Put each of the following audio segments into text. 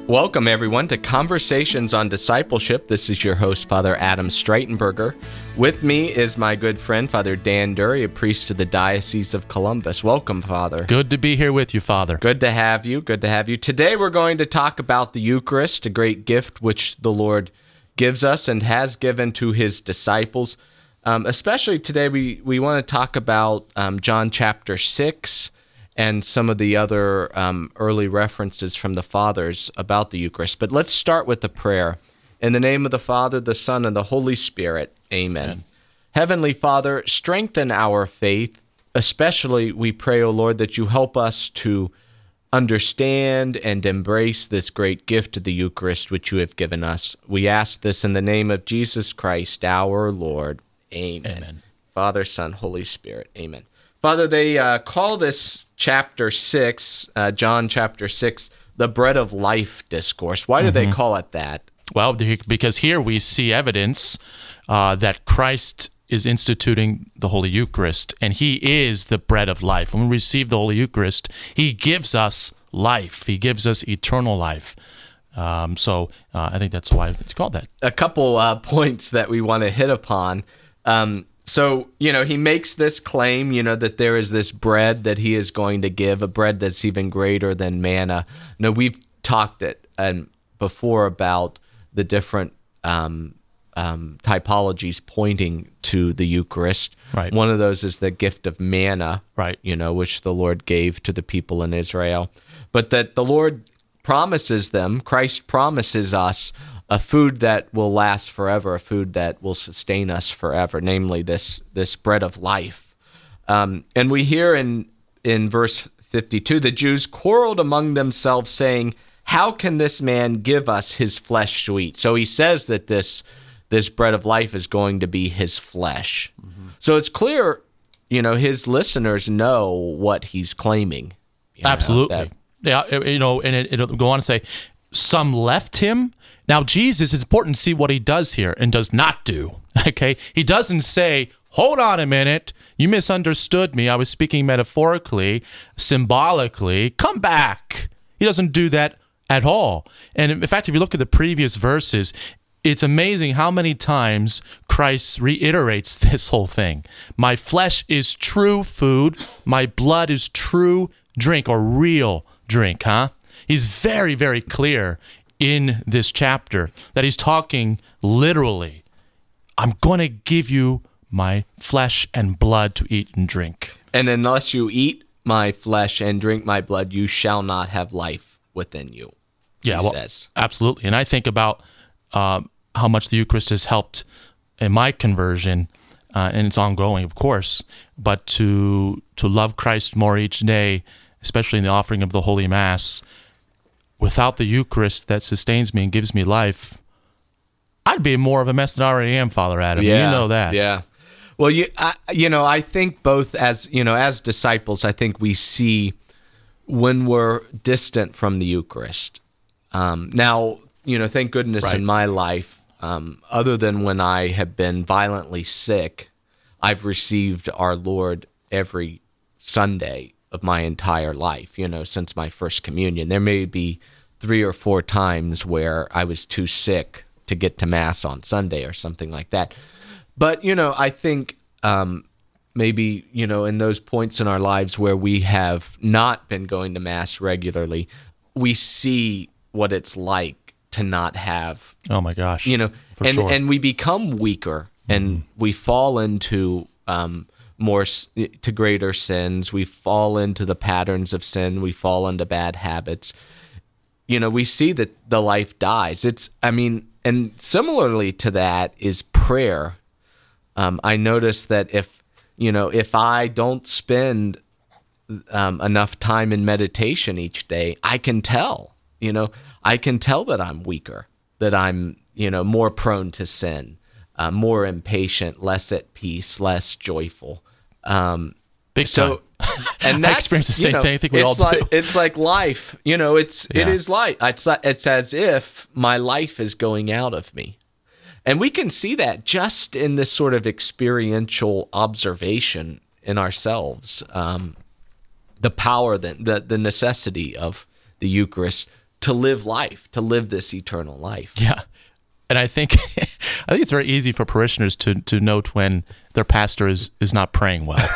Welcome, everyone, to Conversations on Discipleship. This is your host, Father Adam Streitenberger. With me is my good friend, Father Dan Dury, a priest of the Diocese of Columbus. Welcome, Father. Good to be here with you, Father. Good to have you. Good to have you. Today we're going to talk about the Eucharist, a great gift which the Lord gives us and has given to his disciples. Especially today, we want to talk about John chapter 6 and some of the other early references from the Fathers about the Eucharist. But let's start with the prayer. In the name of the Father, the Son, and the Holy Spirit, amen. Heavenly Father, strengthen our faith. Especially, we pray, O Lord, that you help us to understand and embrace this great gift of the Eucharist which you have given us. We ask this in the name of Jesus Christ, our Lord. Amen. Amen. Father, Son, Holy Spirit. Amen. Father, they call this chapter 6, John chapter 6, the Bread of Life discourse. Why do they call it that? Well, because here we see evidence that Christ is instituting the Holy Eucharist, and he is the bread of life. When we receive the Holy Eucharist, he gives us life. He gives us eternal life. So I think that's why it's called that. A couple points that we want to hit upon. So, he makes this claim, that there is this bread that he is going to give, a bread that's even greater than manna. Now, we've talked before about the different typologies pointing to the Eucharist. Right. One of those is the gift of manna, right? Which the Lord gave to the people in Israel. But that the Lord promises them, Christ promises us, a food that will last forever, a food that will sustain us forever, namely this bread of life. And we hear in verse 52, the Jews quarreled among themselves, saying, "How can this man give us his flesh to eat?" So he says that this bread of life is going to be his flesh. Mm-hmm. So it's clear, his listeners know what he's claiming. Absolutely. And it'll go on to say, some left him. Now, Jesus, it's important to see what he does here and does not do, okay? He doesn't say, hold on a minute, you misunderstood me. I was speaking metaphorically, symbolically. Come back. He doesn't do that at all. And in fact, if you look at the previous verses, it's amazing how many times Christ reiterates this whole thing. My flesh is true food. My blood is true drink or real drink, huh? He's very, very clear in this chapter that he's talking literally. I'm going to give you my flesh and blood to eat and drink. And unless you eat my flesh and drink my blood, you shall not have life within you. Yeah, he says. Absolutely. And I think about how much the Eucharist has helped in my conversion, and it's ongoing, of course, but to love Christ more each day, especially in the offering of the Holy Mass. Without the Eucharist that sustains me and gives me life, I'd be more of a mess than I already am, Father Adam. Yeah, you know that. Yeah. Well, I think both as disciples, I think we see when we're distant from the Eucharist. Now, thank goodness right. in my life, other than when I have been violently sick, I've received our Lord every Sunday of my entire life, since my first communion. There may be 3 or 4 times where I was too sick to get to Mass on Sunday or something like that. But, I think maybe, in those points in our lives where we have not been going to Mass regularly, we see what it's like to not have. Oh my gosh. Sure. And we become weaker and we fall into more to greater sins. We fall into the patterns of sin. We fall into bad habits. We see that the life dies. And similarly to that is prayer. I notice that if I don't spend enough time in meditation each day, I can tell that I'm weaker, that I'm, more prone to sin, more impatient, less at peace, less joyful. Big time. And I experience the same thing. I think we all do. It's like life. It is life. It's as if my life is going out of me. And we can see that just in this sort of experiential observation in ourselves. The power, the necessity of the Eucharist to live life, to live this eternal life. Yeah. And I think it's very easy for parishioners to note when their pastor is not praying well.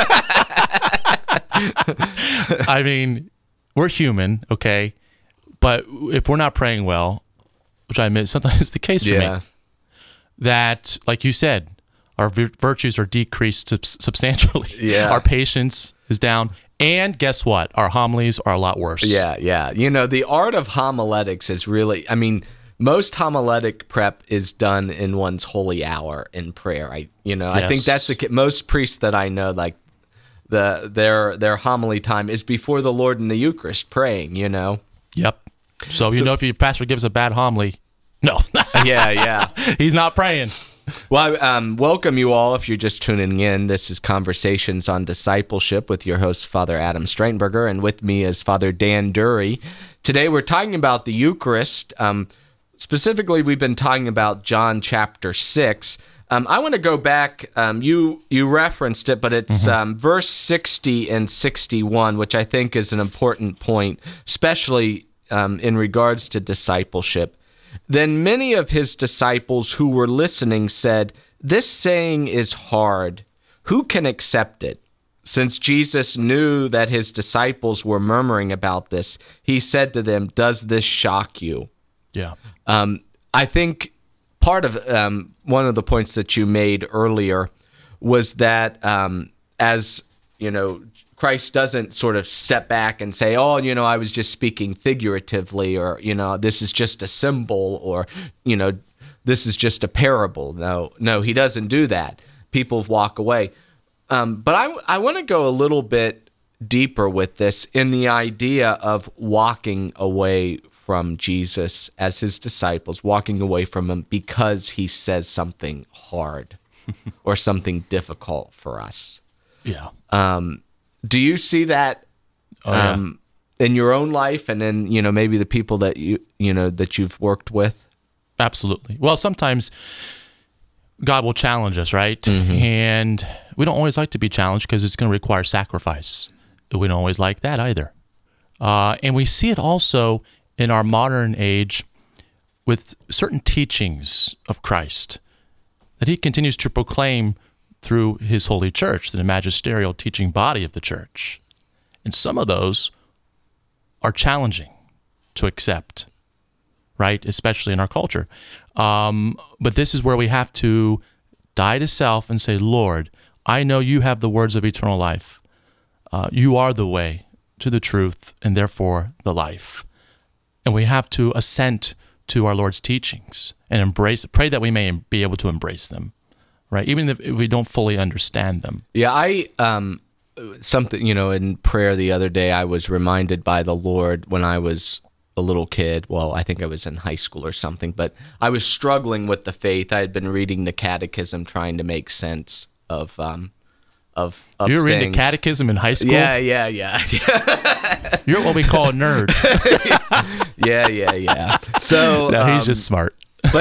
I mean, we're human, okay? But if we're not praying well, which I admit sometimes is the case for me, that, like you said, our virtues are decreased substantially. Yeah. Our patience is down. And guess what? Our homilies are a lot worse. Yeah. The art of homiletics is really, most homiletic prep is done in one's holy hour in prayer. I think that's most priests that I know, like their homily time is before the Lord in the Eucharist, praying. Yep. So if your pastor gives a bad homily, no. Yeah. He's not praying. Well, I welcome you all if you're just tuning in. This is Conversations on Discipleship with your host, Father Adam Strainberger, and with me is Father Dan Dury. Today we're talking about the Eucharist. Specifically, we've been talking about John chapter 6. I want to go back. You referenced it, but it's verse 60 and 61, which I think is an important point, especially in regards to discipleship. Then many of his disciples who were listening said, "This saying is hard. Who can accept it?" Since Jesus knew that his disciples were murmuring about this, he said to them, "Does this shock you?" Yeah. I think part of one of the points that you made earlier was that as Christ doesn't sort of step back and say, "Oh, I was just speaking figuratively," or this is just a symbol, or this is just a parable. No, he doesn't do that. People walk away. But I want to go a little bit deeper with this in the idea of walking away from Jesus as his disciples, walking away from him because he says something hard or something difficult for us. Yeah. Do you see that in your own life, and then maybe the people that that you've worked with? Absolutely. Well, sometimes God will challenge us, right? And we don't always like to be challenged because it's going to require sacrifice. We don't always like that either. And we see it also in our modern age with certain teachings of Christ that he continues to proclaim through his holy church, the magisterial teaching body of the church. And some of those are challenging to accept, right? Especially in our culture. But this is where we have to die to self and say, "Lord, I know you have the words of eternal life. You are the way to the truth and therefore the life." And we have to assent to our Lord's teachings and pray that we may be able to embrace them, right? Even if we don't fully understand them. Yeah, something, in prayer the other day, I was reminded by the Lord when I was a little kid. Well, I think I was in high school or something, but I was struggling with the faith. I had been reading the catechism, trying to make sense of You were reading the catechism in high school? Yeah. You're what we call a nerd. Yeah. So no, he's just smart. But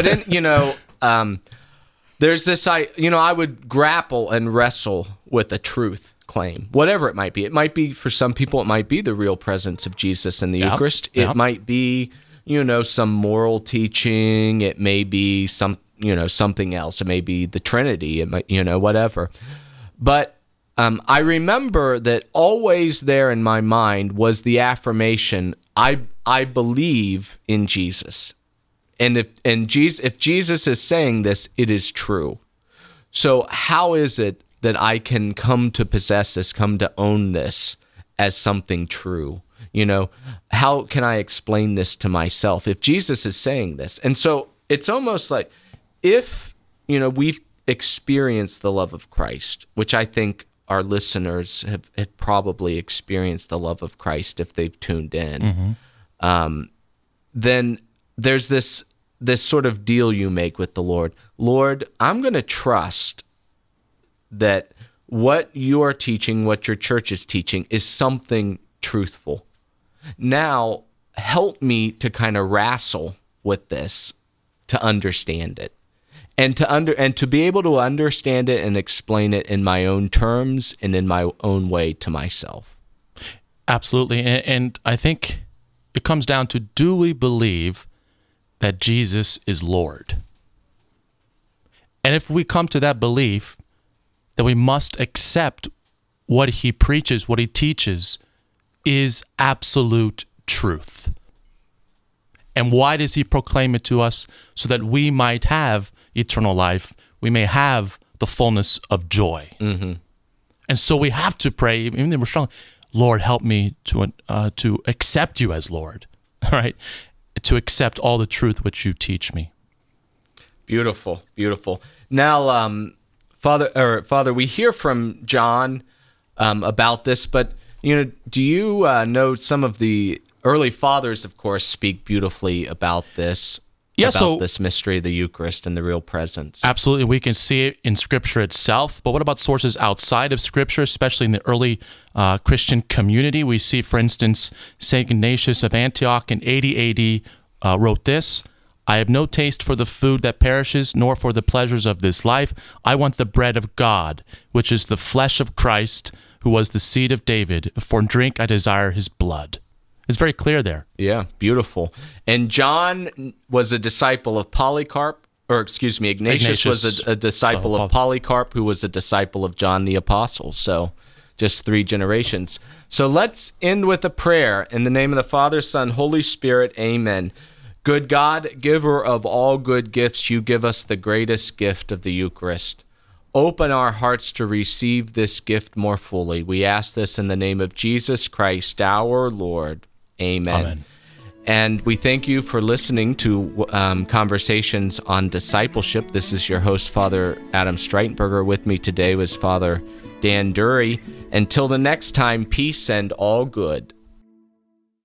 there's this, I would grapple and wrestle with a truth claim, whatever it might be. It might be, for some people, it might be the real presence of Jesus in the Eucharist. It might be, some moral teaching. It may be something else. It may be the Trinity. It might, whatever. But I remember that always there in my mind was the affirmation, I believe in Jesus. And if Jesus is saying this, it is true. So how is it that I can come to possess this, come to own this as something true? How can I explain this to myself if Jesus is saying this? And so it's almost like if, we've experienced the love of Christ, which I think our listeners have probably experienced the love of Christ if they've tuned in, then there's this sort of deal you make with the Lord. Lord, I'm going to trust that what you are teaching, what your church is teaching, is something truthful. Now, help me to kind of wrestle with this, to understand it, and to be able to understand it and explain it in my own terms and in my own way to myself. Absolutely, and I think it comes down to, do we believe that Jesus is Lord? And if we come to that belief, then we must accept what he preaches, what he teaches, is absolute truth. And why does he proclaim it to us? So that we might have eternal life. We may have the fullness of joy. Mm-hmm. And so we have to pray, even if we're strong, Lord, help me to accept you as Lord, all right? To accept all the truth which you teach me. Beautiful, beautiful. Now, Father, we hear from John about this, but do you know some of the early fathers, of course, speak beautifully about this? Yeah, about this mystery of the Eucharist and the real presence. Absolutely. We can see it in Scripture itself, but what about sources outside of Scripture, especially in the early Christian community? We see, for instance, St. Ignatius of Antioch in 80 AD wrote this: I have no taste for the food that perishes, nor for the pleasures of this life. I want the bread of God, which is the flesh of Christ, who was the seed of David. For drink I desire his blood. It's very clear there. Yeah, beautiful. And John was a disciple of Polycarp, Ignatius was a disciple of Polycarp, who was a disciple of John the Apostle. So just 3 generations. So let's end with a prayer. In the name of the Father, Son, Holy Spirit, amen. Good God, giver of all good gifts, you give us the greatest gift of the Eucharist. Open our hearts to receive this gift more fully. We ask this in the name of Jesus Christ, our Lord. Amen. Amen. And we thank you for listening to Conversations on Discipleship. This is your host, Father Adam Streitenberger. With me today was Father Dan Dury. Until the next time, peace and all good.